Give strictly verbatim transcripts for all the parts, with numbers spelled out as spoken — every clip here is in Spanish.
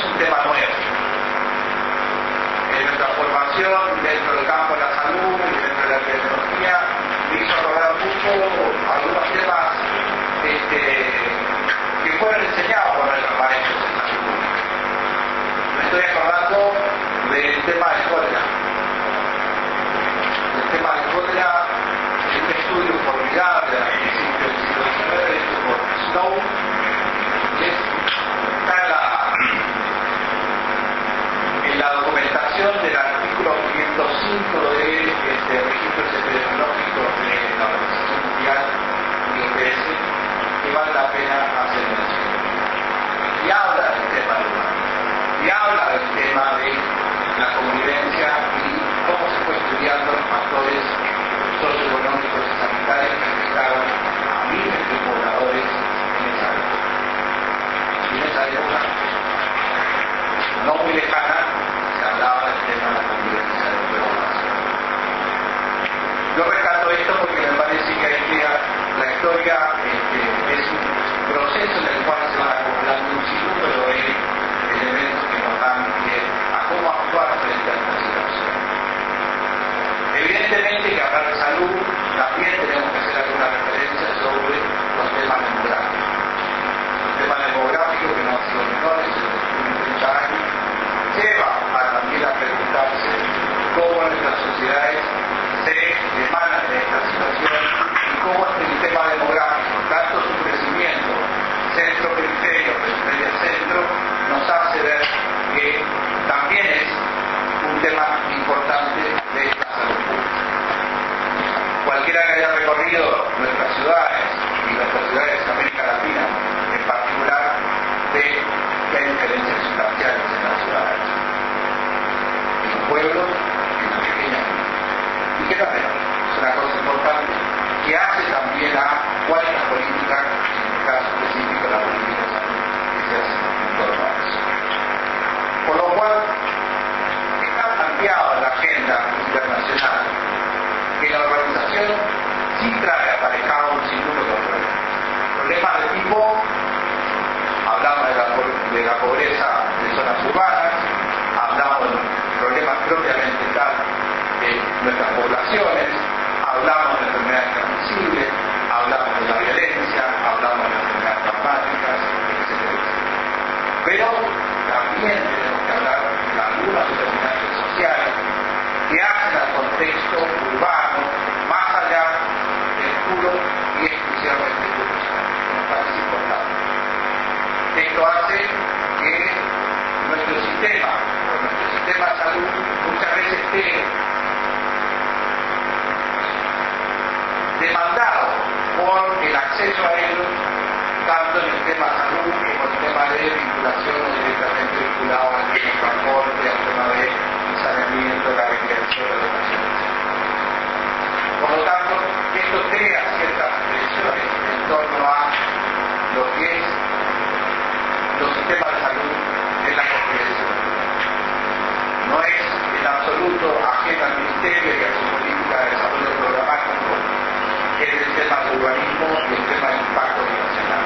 un tema nuevo. En nuestra formación dentro del campo de la salud y dentro de la epidemiología me hizo acordar mucho algunos temas este, que fueron enseñados por nuestros maestros en salud pública. Me estoy acordando del tema del cólera. El tema del cólera es un estudio formidable de principios del siglo diecinueve hecho por Snow, que está en la, en la documentación del artículo quinientos cinco de este, registros epidemiológicos de la Organización Mundial y O P S, que vale la pena hacer mención. Y habla del tema del humano, y habla del tema de la convivencia y cómo se fue estudiando los factores socioeconómicos y sanitarios que afectaron a miles de pobladores en esa época. Y en esa época, no muy lejana, se hablaba del tema de la convivencia de la población. Yo rescato esto porque me parece que hay que la historia este, es un proceso en el cual se van acumulando un sinnúmero de elementos que nos dan pie a cómo actuar frente a esta situación. Evidentemente que hablar de salud también tenemos que hacer alguna referencia sobre los temas demográficos. Los temas demográficos que no han sido menores en los últimos treinta años lleva a también a preguntarse cómo nuestras sociedades se emanan de esta situación y cómo el tema demográfico, tanto su crecimiento centro-periferia, periferia-centro, nos hace ver que también es un tema importante de la salud pública. Cualquiera que haya recorrido nuestras ciudades y nuestras ciudades de América Latina en particular ve que hay diferencias sustanciales en las ciudades, en los pueblos y en las pequeñas y que no es una cosa importante que hace también a cuál es la política, en el caso específico la política de salud que se hace en torno a eso. Por lo cual está planteado en la agenda internacional que la organización sí trae aparejado un sinnúmero de problemas. Problemas de tipo, hablamos de la, de la pobreza de zonas urbanas, hablamos de problemas propiamente tal de nuestras poblaciones, hablamos de enfermedades transmisibles, hablamos de la violencia, hablamos de enfermedades traumáticas, etcétera. Pero también tenemos que hablar de algunos determinantes sociales que hacen al contexto urbano más allá del puro y exclusivamente cultural. Nos parece importante. Esto hace que nuestro sistema, o nuestro sistema de salud, muchas veces esté demandado por el acceso a ellos, tanto en el tema de salud como en el tema de vinculación directamente vinculado al tema de transporte, al tema de saneamiento, la recreación, la educación, etcétera. Por lo tanto, esto crea ciertas tensiones en torno a lo que es los sistemas de salud en la convivencia. No es en absoluto ajeno al Ministerio y a su política de desarrollo programático, que es el tema del urbanismo y el tema del impacto habitacional.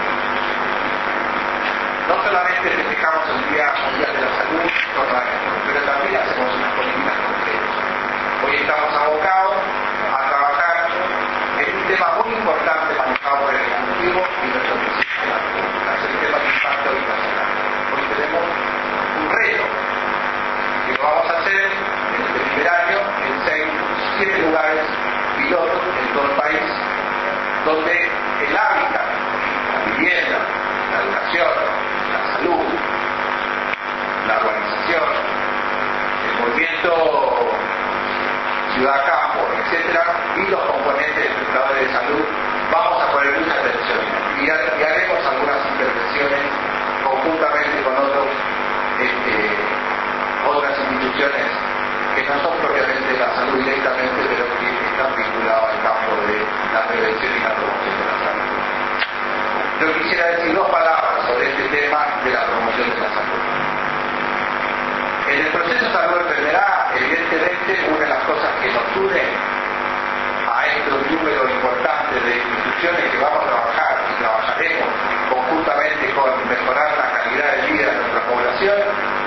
No solamente festejamos el Día Mundial de la Salud, pero también hacemos unas políticas concretas. Hoy estamos abocados a trabajar en un tema muy importante manejado por el Ejecutivo y nuestro presidente de la República, es el tema del impacto habitacional. Hoy tenemos un reto que lo vamos a hacer en este primer año en seis, siete lugares pilotos en todo el país, donde el hábitat, la vivienda, la educación, la salud, la urbanización, el movimiento ciudad-campo, etcétera, y los componentes de prestadores de salud, vamos a poner mucha atención y, y haremos algunas intervenciones conjuntamente con otros, este, otras instituciones que no son propiamente de la salud directamente, pero que están vinculadas al campo de la prevención y la promoción de la salud. Yo quisiera decir dos palabras sobre este tema de la promoción de la salud. En el proceso de salud-enfermedad, evidentemente, una de las cosas que nos une a este número importante de instituciones que vamos a trabajar y trabajaremos conjuntamente con mejorar la calidad de vida de nuestra población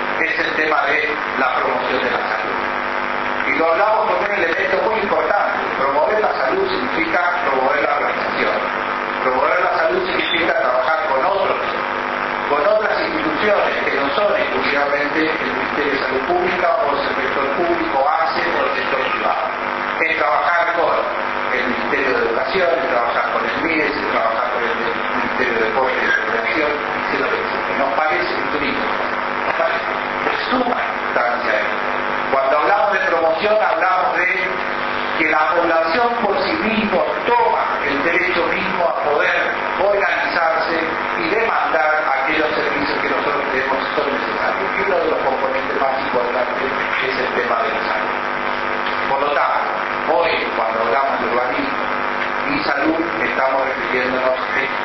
tema de la promoción de la salud. Y lo hablamos con un elemento muy importante. Promover la salud significa promover la organización. Promover la salud significa trabajar con otros, con otras instituciones que no son exclusivamente el Ministerio de Salud Pública o el sector público, A C E o el sector privado. Es trabajar con el Ministerio de Educación, es trabajar con el M I E S, es trabajar con el Ministerio de Deporte y Recreación, etcétera. Nos parece un turismo, nos parece de suma importancia esto. Cuando hablamos de promoción, hablamos de que la población por sí misma toma el derecho mismo a poder organizarse y demandar aquellos servicios que nosotros creemos son necesarios. Y uno de los componentes más importantes es el tema de la salud. Por lo tanto, hoy, cuando hablamos de urbanismo y salud, estamos refiriéndonos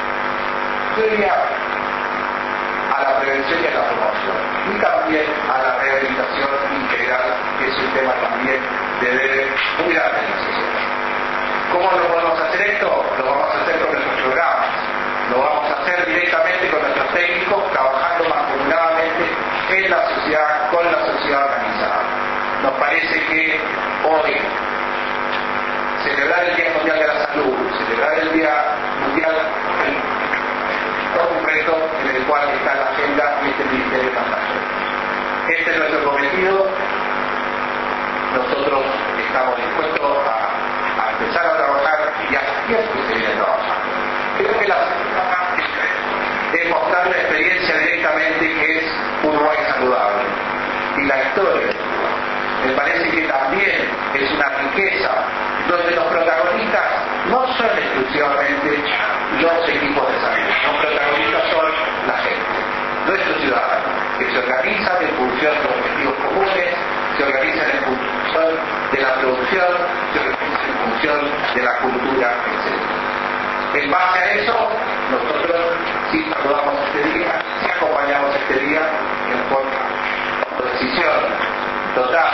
a la prevención y a la promoción, y también a la rehabilitación integral, que es un tema también de debe muy grande en la sociedad. ¿Cómo lo podemos hacer esto? Lo vamos a hacer con nuestros programas, lo vamos a hacer directamente con nuestros técnicos, trabajando mancomunadamente en la sociedad, con la sociedad organizada. Nos parece que hoy celebrar el Día Mundial de la Salud, celebrar el Día Mundial, todo un reto en el cual está la agenda y este ministerio nos ayuda. Este es nuestro cometido. Nosotros estamos dispuestos a, a empezar a trabajar y a tiempo se viene trabajando. Creo que la segunda parte es mostrar la experiencia directamente que es Uruguay saludable y la historia. Me parece que también es una riqueza donde los protagonistas no son exclusivamente los equipos de salud, los protagonistas son la gente, nuestros ciudadanos, que se organizan en función de objetivos comunes, se organizan en función de la producción, se organizan en función de la cultura, etcétera. En base a eso, nosotros sí saludamos este día, sí acompañamos este día en forma de decisión total,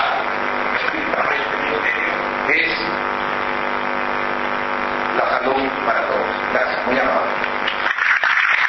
es la salud para todos. Gracias, muy amable.